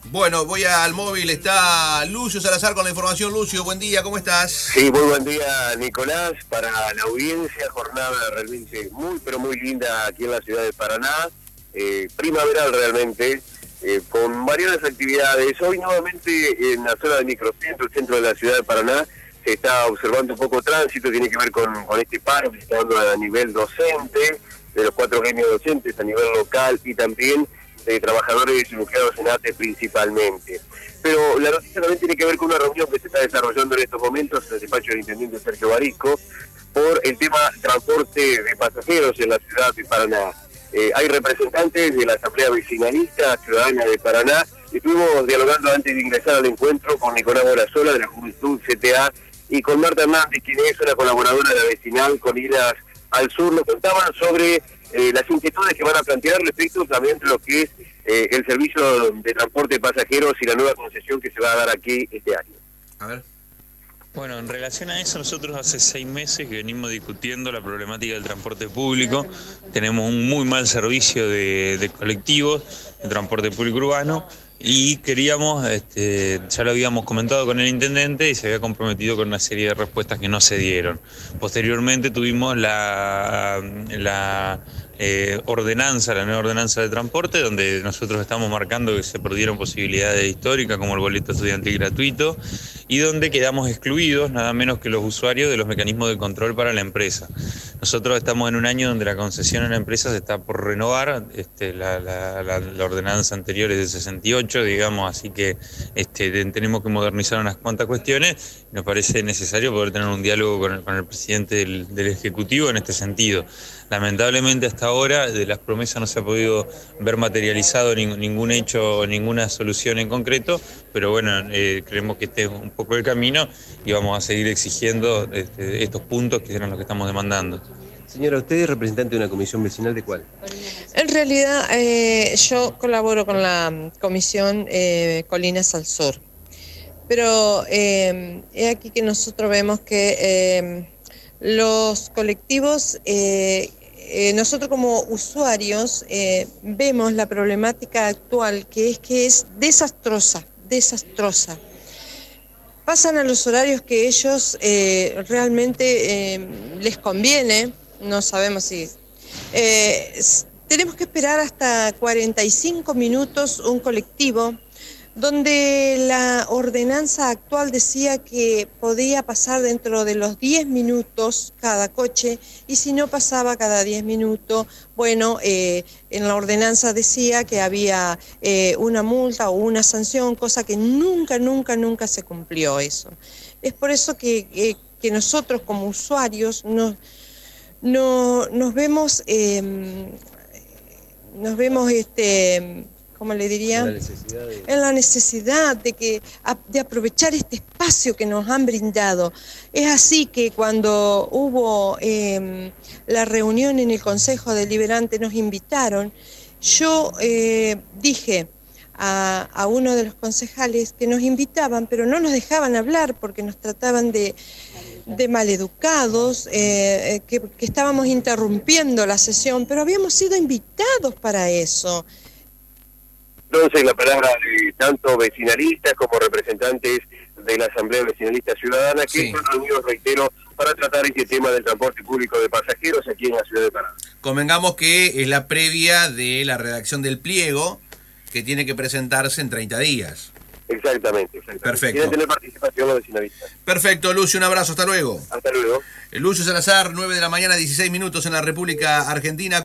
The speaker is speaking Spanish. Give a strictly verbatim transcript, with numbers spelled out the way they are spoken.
Bueno, voy al móvil, está Lucio Salazar con la información. Lucio, buen día, ¿cómo estás? Sí, muy buen día, Nicolás, para la audiencia, jornada realmente muy, pero muy linda aquí en la ciudad de Paraná, eh, primaveral realmente, eh, con varias actividades. Hoy nuevamente en la zona del microcentro, el centro de la ciudad de Paraná, se está observando un poco tránsito, tiene que ver con, con este paro que se está dando a nivel docente, de los cuatro gremios docentes a nivel local y también de trabajadores nucleados en A T E principalmente. Pero la noticia también tiene que ver con una reunión que se está desarrollando en estos momentos en el despacho del intendente Sergio Barisco por el tema transporte de pasajeros en la ciudad de Paraná. Eh, hay representantes de la Asamblea Vecinalista Ciudadana de Paraná. Estuvimos dialogando antes de ingresar al encuentro con Nicolás Borazola de la Juventud C T A y con Marta Hernández, quien es una colaboradora de la vecinal con iras al sur. Nos contaban sobre Eh, las inquietudes que van a plantear respecto también de lo que es eh, el servicio de transporte de pasajeros y la nueva concesión que se va a dar aquí este año. A ver. Bueno, en relación a eso, nosotros hace seis meses que venimos discutiendo la problemática del transporte público. Tenemos un muy mal servicio de, de colectivos, de transporte público urbano, y queríamos, este, ya lo habíamos comentado con el intendente y se había comprometido con una serie de respuestas que no se dieron. Posteriormente tuvimos la, la eh, ordenanza, la nueva ordenanza de transporte, donde nosotros estamos marcando que se perdieron posibilidades históricas como el boleto estudiantil gratuito y donde quedamos excluidos nada menos que los usuarios de los mecanismos de control para la empresa. Nosotros estamos en un año donde la concesión a la empresa se está por renovar, este, la, la, la, la ordenanza anterior es de sesenta y ocho, digamos, así que este, tenemos que modernizar unas cuantas cuestiones. Nos parece necesario poder tener un diálogo con el, con el presidente del, del Ejecutivo en este sentido. Lamentablemente hasta ahora de las promesas no se ha podido ver materializado ningún, ningún hecho, ninguna solución en concreto, pero bueno, eh, creemos que este es un poco el camino y vamos a seguir exigiendo este, estos puntos que eran los que estamos demandando. Señora, ¿usted es representante de una comisión vecinal de cuál? En realidad eh, yo colaboro con la comisión eh, Colinas al Sur, pero eh, es aquí que nosotros vemos que eh, los colectivos, eh, eh, nosotros como usuarios eh, vemos la problemática actual que es que es desastrosa, desastrosa. Pasan a los horarios que ellos eh, realmente eh, les conviene. No sabemos si... Eh, tenemos que esperar hasta cuarenta y cinco minutos un colectivo, donde la ordenanza actual decía que podía pasar dentro de los diez minutos cada coche, y si no pasaba cada diez minutos, bueno, eh, en la ordenanza decía que había eh, una multa o una sanción, cosa que nunca, nunca, nunca se cumplió eso. Es por eso que, eh, que nosotros como usuarios nos... No, nos vemos, eh, nos vemos, este, ¿cómo le diría? En la necesidad de, en la necesidad de, que, de aprovechar este espacio que nos han brindado. Es así que cuando hubo eh, la reunión en el Consejo Deliberante, nos invitaron, yo eh, dije a, a uno de los concejales que nos invitaban, pero no nos dejaban hablar porque nos trataban de... de maleducados, eh, que, que estábamos interrumpiendo la sesión, pero habíamos sido invitados para eso. Entonces la palabra de tanto vecinalistas como representantes de la Asamblea Vecinalista Ciudadana que sí están reunidos, reitero, para tratar este tema del transporte público de pasajeros aquí en la ciudad de Paraná. Convengamos que es la previa de la redacción del pliego que tiene que presentarse en treinta días. Exactamente, exactamente. Perfecto. Quieren tener participación los vecinalistas. Perfecto, Lucio, un abrazo, hasta luego. Hasta luego. Lucio Salazar, nueve de la mañana, dieciséis minutos en la República Argentina.